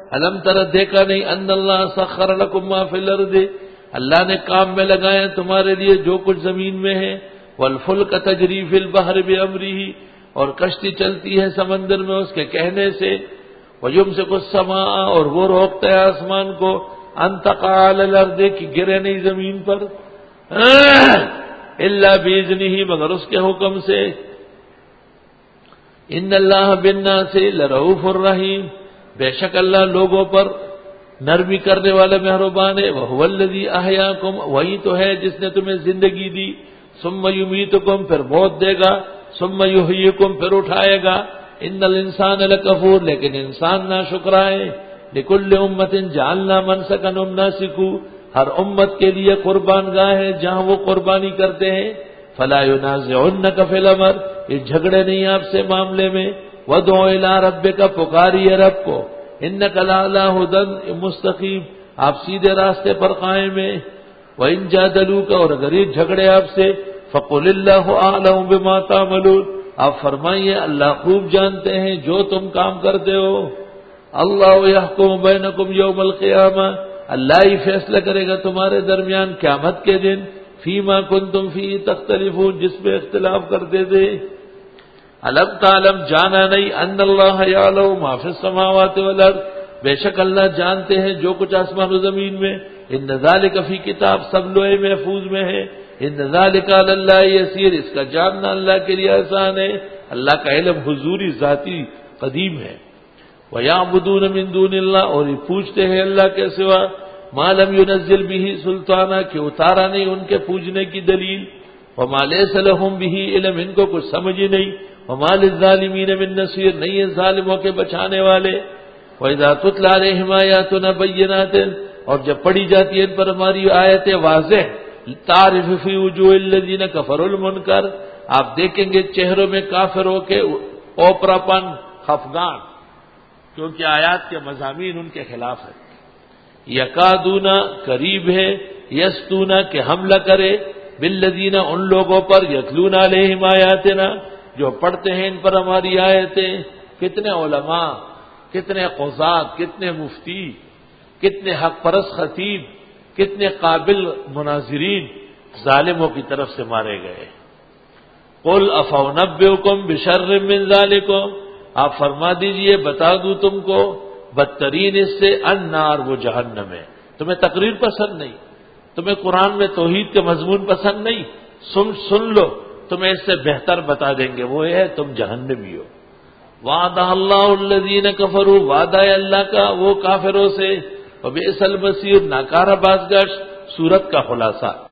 الم تر دیکھا نہیں ان اللہ سخر لکم ما فی الارض، اللہ نے کام میں لگایا تمہارے لیے جو کچھ زمین میں ہے، والفلک تجری فی البحر بامرہ، اور کشتی چلتی ہے سمندر میں اس کے کہنے سے، ویمسک السماء، اور وہ روکتا ہے آسمان کو، ان تقع علی الارض، کہ گرے نہیں زمین پر، الا باذنہ، مگر اس کے حکم سے۔ ان اللہ بالناس لرؤوف الرحیم، بے شک اللہ لوگوں پر نرمی کرنے والا مہربان ہے۔ وہو الذی احیاکم، وہی تو ہے جس نے تمہیں زندگی دی، ثم یمیتکم، پھر موت دے گا، ثم یحییکم، پھر اٹھائے گا۔ ان الانسان لکفور، لیکن انسان ناشکرا ہے۔ لکل امت جعلنا منسکا ناسکوا، ہر امت کے لیے قربان گاہ ہے جہاں وہ قربانی کرتے ہیں۔ فلا ینازعنک فی الامر، یہ جھگڑے نہیں آپ سے معاملے میں۔ وادع الی ربک، پکاریے رب کو۔ انک لعلی ھدی مستقیم، آپ سیدھے راستے پر قائم ہیں۔ وان جادلوک، اور اگر یہ جھگڑے آپ سے، فقل اللہ اعلم بما تعملون، آپ فرمائیے اللہ خوب جانتے ہیں جو تم کام کرتے ہو۔ اللہ یحکم بینکم یوم القیامہ، اللہ ہی فیصلہ کرے گا تمہارے درمیان قیامت کے دن، فیما کنتم فیہ تختلفون، جس میں اختلاف کرتے تھے۔ الم تعلم، جانا نہیں، ان اللہ یعلم ما فی السماوات والارض، بے شک اللہ جانتے ہیں جو کچھ آسمان و زمین میں۔ ان ذالک فی کتاب، سب لوح محفوظ میں ہے۔ ان ذالک علی اللہ یسیر، اس کا جاننا اللہ کے لیے آسان ہے۔ اللہ کا علم حضوری ذاتی قدیم ہے۔ وَيَعْبُدُونَ مِن دُونِ اللَّهِ، اور یہ پوجتے ہیں اللہ کے سوا، مَا لَمْ يُنَزِّلْ بِهِ سُلْطَانًا، کہ اتارا نہیں ان کے پوجنے کی دلیل۔ وَمَا لَيْسَ لَهُم بِهِ عِلْمٌ، ان کو کچھ سمجھ ہی نہیں۔ وَمَا لِلظَّالِمِينَ مِن نَصِيرٍ، نہیں ہے ظالموں کے بچانے والے۔ وَإِذَا تُتْلَىٰ عَلَيْهِمْ آيَاتُنَا بَيِّنَاتٍ، اور جب پڑھی جاتی ہے ان پر ہماری آیتیں واضح، تَعْرِفُ فِي وُجُوهِ الَّذِينَ كَفَرُوا الْمُنكَرَ، آپ دیکھیں گے چہروں میں کافروں کے اوپراپن، خفگان، کیونکہ آیات کے مضامین ان کے خلاف ہے۔ یکادونا، قریب ہے، یستونا، کہ حملہ کرے، بالذین، ان لوگوں پر، یتلون علیہم آیاتنا، جو پڑھتے ہیں ان پر ہماری آیتیں۔ کتنے علماء، کتنے قضات، کتنے مفتی، کتنے حق پرست خطیب، کتنے قابل مناظرین ظالموں کی طرف سے مارے گئے۔ قل افانبئکم بشر من ذالکم، آپ فرما دیجئے بتا دوں تم کو بدترین اس سے، النار، وہ جہنم ہے۔ تمہیں تقریر پسند نہیں، تمہیں قرآن میں توحید کے مضمون پسند نہیں، سن لو، تمہیں اس سے بہتر بتا دیں گے، وہ ہے تم جہنمی ہو۔ وعدہ اللہ الذین کفروا، وعدہ ہے اللہ کا وہ کافروں سے، وبئس المصیر، ناکارہ بازگشت۔ سورت کا خلاصہ